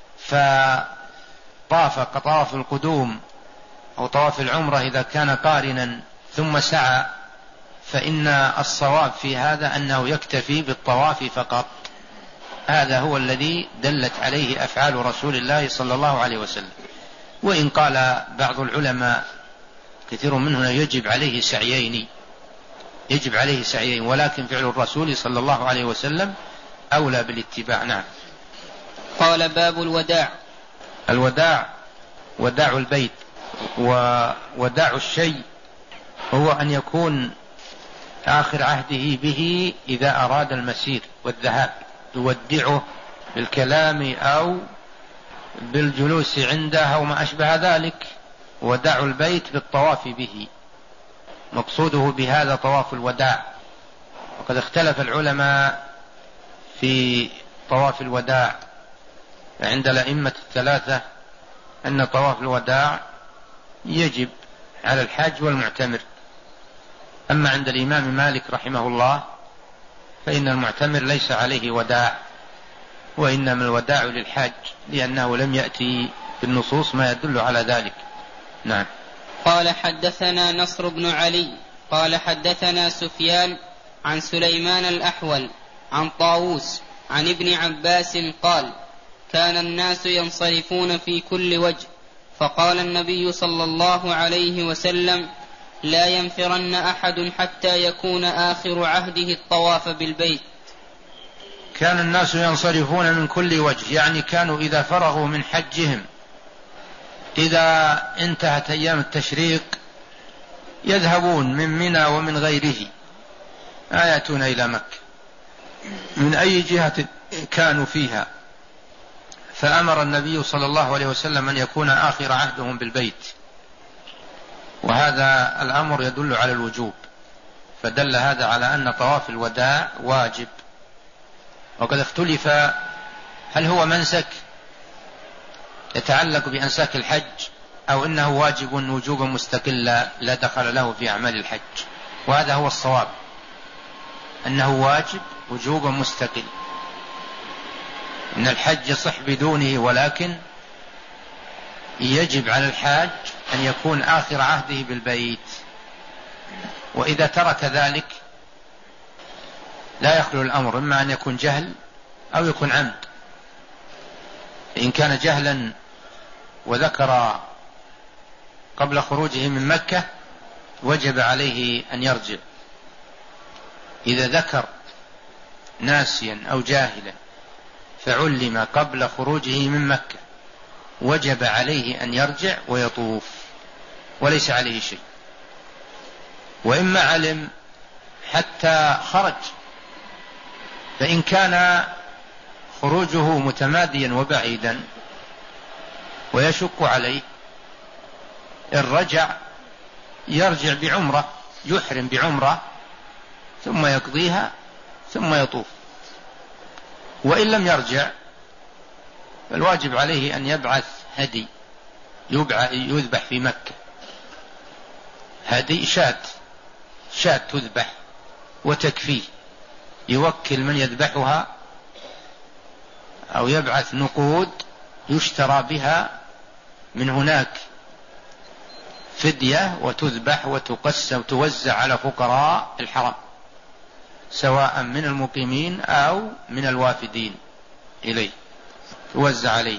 فطاف كطواف القدوم أو طواف العمرة إذا كان قارنا ثم سعى، فإن الصواب في هذا أنه يكتفي بالطواف فقط. هذا هو الذي دلت عليه أفعال رسول الله صلى الله عليه وسلم. وإن قال بعض العلماء كثير منهم يجب عليه سعيين يجب عليه سعيين ولكن فعل الرسول صلى الله عليه وسلم أولى بالاتباع. نعم. قال: باب الوداع. الوداع وداع البيت، ووداع الشيء هو أن يكون آخر عهده به إذا أراد المسير والذهاب، يودعه بالكلام أو بالجلوس عنده أو ما أشبه ذلك. وداع البيت بالطواف به، مقصوده بهذا طواف الوداع. وقد اختلف العلماء في طواف الوداع، عند الأئمة الثلاثة أن طواف الوداع يجب على الحاج والمعتمر، أما عند الإمام مالك رحمه الله فإن المعتمر ليس عليه وداع، وإنما الوداع للحاج، لأنه لم يأتي بالنصوص ما يدل على ذلك. نعم. قال حدثنا نصر بن علي قال حدثنا سفيان عن سليمان الأحول عن طاووس عن ابن عباس قال: كان الناس ينصرفون في كل وجه، فقال النبي صلى الله عليه وسلم: لا ينفرن أحد حتى يكون آخر عهده الطواف بالبيت. كان الناس ينصرفون من كل وجه، يعني كانوا إذا فرغوا من حجهم، إذا انتهت أيام التشريق يذهبون من منى ومن غيره، آياتون إلى مكة من أي جهة كانوا فيها. فأمر النبي صلى الله عليه وسلم أن يكون آخر عهدهم بالبيت، وهذا الأمر يدل على الوجوب، فدل هذا على أن طواف الوداع واجب. وقد اختلف هل هو منسك يتعلق بأنساك الحج أو إنه واجب وجوبا مستقلا لا دخل له في أعمال الحج، وهذا هو الصواب، أنه واجب وجوبا مستقل، إن الحج يصح بدونه، ولكن يجب على الحاج أن يكون آخر عهده بالبيت. وإذا ترك ذلك لا يخلو الأمر، إما أن يكون جهل أو يكون عمد. إن كان جهلا وذكر قبل خروجه من مكة وجب عليه أن يرجع. إذا ذكر ناسيا أو جاهلا فعلم قبل خروجه من مكة وجب عليه أن يرجع ويطوف وليس عليه شيء. وإما علم حتى خرج، فإن كان خروجه متماديا وبعيدا ويشق عليه، إن رجع يرجع بعمرة، يحرم بعمرة ثم يقضيها ثم يطوف. وإن لم يرجع فالواجب عليه أن يبعث هدي يذبح في مكة، هدي شاة شاة تذبح وتكفيه، يوكل من يذبحها أو يبعث نقود يشترى بها من هناك فدية وتذبح وتقسم وتوزع على فقراء الحرم، سواء من المقيمين أو من الوافدين إليه، توزع عليه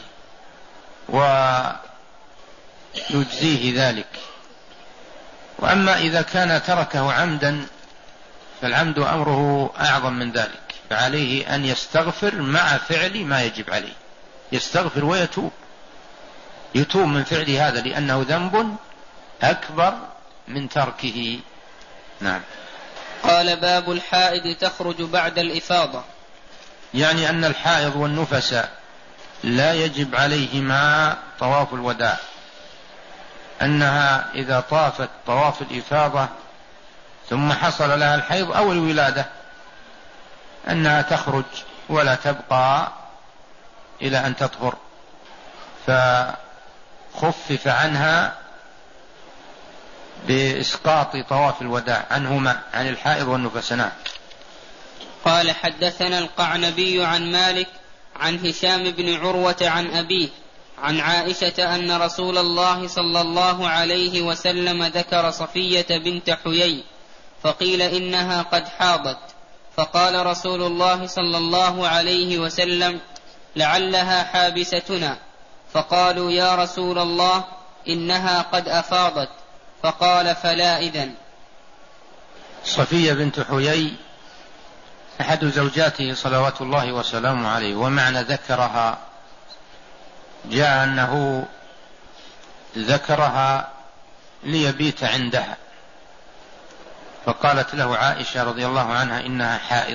ويجزيه ذلك. وأما إذا كان تركه عمدا فالعمد أمره أعظم من ذلك، فعليه أن يستغفر مع فعل ما يجب عليه، يستغفر ويتوب، يتوب من فعل هذا لأنه ذنب أكبر من تركه. نعم. قال: باب الحائض تخرج بعد الإفاضة، يعني أن الحائض والنفس لا يجب عليهما طواف الوداع، أنها إذا طافت طواف الإفاضة ثم حصل لها الحيض أو الولادة أنها تخرج ولا تبقى إلى أن تطهر، فخفف عنها بإسقاط طواف الوداع عنهما، عن الحائض والنفساء. قال: حدثنا القعنبي عن مالك عن هشام بن عروة عن أبيه عن عائشة أن رسول الله صلى الله عليه وسلم ذكر صفية بنت حيي فقيل إنها قد حاضت، فقال رسول الله صلى الله عليه وسلم: لعلها حابستنا. فقالوا: يا رسول الله إنها قد أفاضت. فقال: فلا إذن. صفية بنت حيي أحد زوجاته صلوات الله وسلامه عليه، ومعنى ذكرها جاء أنه ذكرها ليبيت عندها، فقالت له عائشة رضي الله عنها إنها حائض،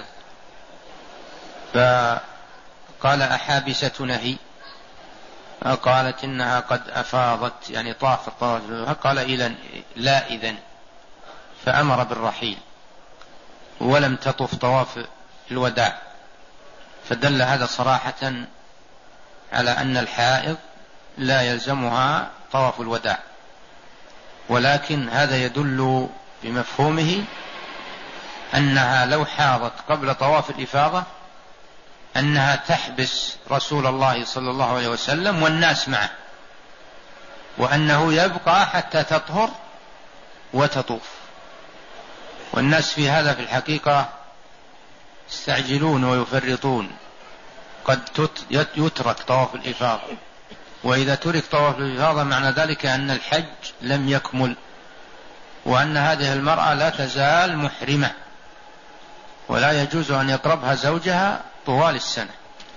فقال أحابستنا هي؟ قالت إنها قد أفاضت يعني طافت طواف، قال إذن لا إذن، فأمر بالرحيل ولم تطف طواف الوداع. فدل هذا صراحة على أن الحائض لا يلزمها طواف الوداع، ولكن هذا يدل بمفهومه أنها لو حاضت قبل طواف الإفاضة أنها تحبس رسول الله صلى الله عليه وسلم والناس معه، وأنه يبقى حتى تطهر وتطوف. والناس في هذا في الحقيقة يستعجلون ويفرطون، قد يترك طواف الإفاضة، وإذا ترك طواف الإفاضة معنى ذلك أن الحج لم يكمل، وأن هذه المرأة لا تزال محرمة، ولا يجوز أن يقربها زوجها طوال السنة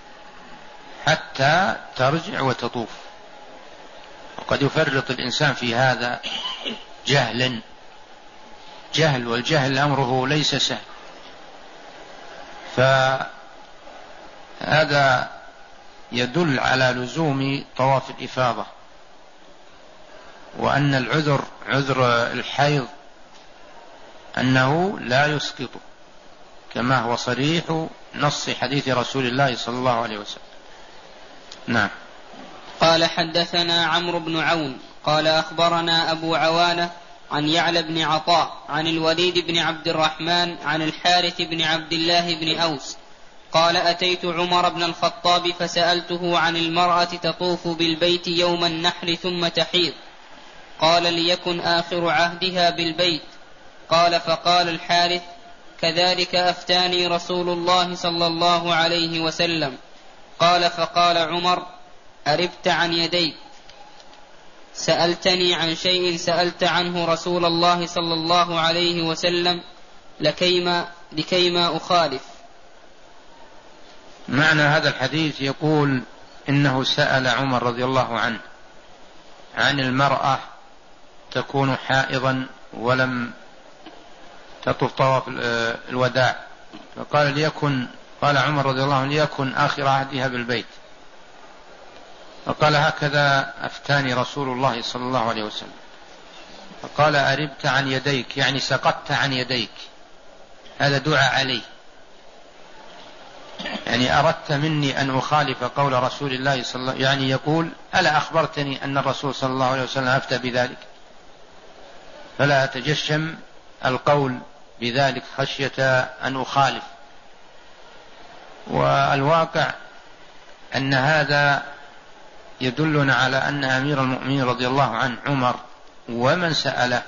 حتى ترجع وتطوف. وقد يفرط الإنسان في هذا جهلا جهل، والجهل أمره ليس سهل. فهذا يدل على لزوم طواف الإفاضة، وأن العذر عذر الحيض أنه لا يسقط، كما هو صريح نص حديث رسول الله صلى الله عليه وسلم. نعم. قال حدثنا عمرو بن عون قال أخبرنا أبو عوانة عن يعلى بن عطاء عن الوليد بن عبد الرحمن عن الحارث بن عبد الله بن أوس قال أتيت عمر بن الخطاب فسألته عن المرأة تطوف بالبيت يوم النحر ثم تحيض، قال ليكن آخر عهدها بالبيت. قال فقال الحارث كذلك أفتاني رسول الله صلى الله عليه وسلم. قال فقال عمر أربت عن يديك، سألتني عن شيء سألت عنه رسول الله صلى الله عليه وسلم لكيما, لكيما أخالف. معنى هذا الحديث يقول إنه سأل عمر رضي الله عنه عن المرأة تكون حائضا ولم تطوف طواف الوداع، فقال ليكن، قال عمر رضي الله عنه ليكن آخر عهدها بالبيت. فقال هكذا أفتاني رسول الله صلى الله عليه وسلم. فقال أربت عن يديك يعني سقطت عن يديك، هذا دعاء عليه، يعني أردت مني أن أخالف قول رسول الله صلى الله عليه وسلم، يعني يقول ألا أخبرتني أن الرسول صلى الله عليه وسلم أفتى بذلك، فلا أتجشم القول بذلك خشية أن أخالف. والواقع أن هذا يدلنا على أن أمير المؤمنين رضي الله عنه عمر ومن سأله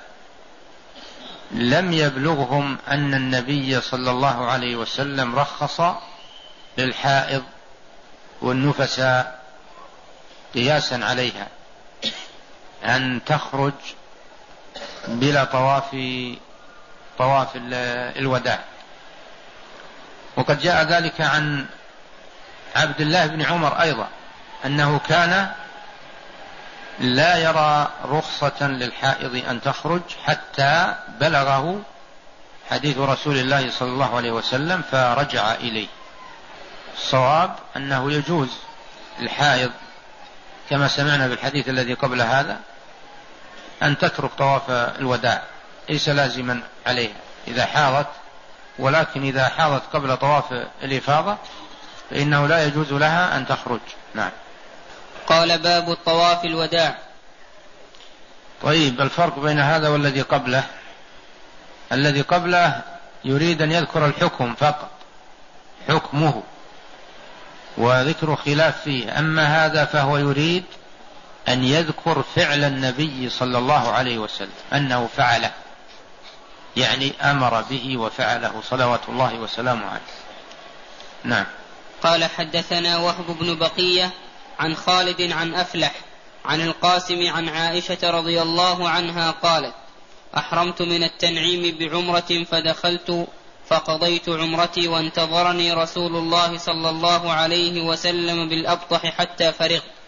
لم يبلغهم أن النبي صلى الله عليه وسلم رخص للحائض والنفساء قياسا عليها أن تخرج بلا طواف طواف الوداع. وقد جاء ذلك عن عبد الله بن عمر أيضا أنه كان لا يرى رخصة للحائض أن تخرج حتى بلغه حديث رسول الله صلى الله عليه وسلم فرجع إليه. الصواب أنه يجوز الحائض كما سمعنا بالحديث الذي قبل هذا أن تترك طواف الوداع، ليس لازما عليها إذا حاضت، ولكن إذا حاضت قبل طواف الإفاضة فإنه لا يجوز لها أن تخرج. نعم. قال باب الطواف الوداع. طيب، الفرق بين هذا والذي قبله، الذي قبله يريد أن يذكر الحكم فقط، حكمه وذكر خلاف فيه، أما هذا فهو يريد أن يذكر فعل النبي صلى الله عليه وسلم أنه فعله، يعني أمر به وفعله صلوات الله وسلامه عليه. نعم. قال حدثنا وهب بن بقية عن خالد عن أفلح عن القاسم عن عائشة رضي الله عنها قالت أحرمت من التنعيم بعمرة فدخلت فقضيت عمرتي وانتظرني رسول الله صلى الله عليه وسلم بالأبطح حتى فرغت،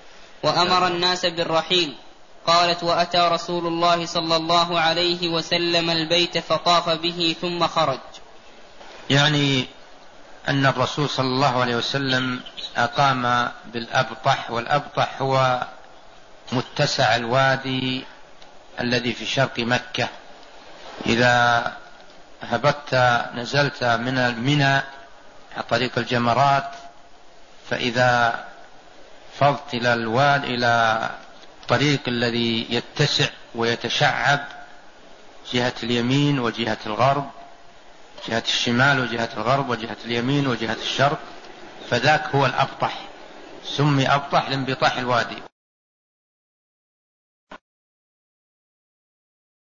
وأمر الناس بالرحيل. قالت: وأتى رسول الله صلى الله عليه وسلم البيت فطاف به ثم خرج. يعني أن الرسول صلى الله عليه وسلم أقام بالأبطح، والأبطح هو متسع الوادي الذي في شرق مكة. إذا هبطت نزلت من المنى على طريق الجمرات، فإذا فضت إلى الواد إلى الطريق الذي يتسع ويتشعب جهة اليمين وجهة الغرب، جهة الشمال وجهة الغرب وجهة اليمين وجهة الشرق، فذاك هو الأبطح، سمي أبطح لانبطاح الوادي.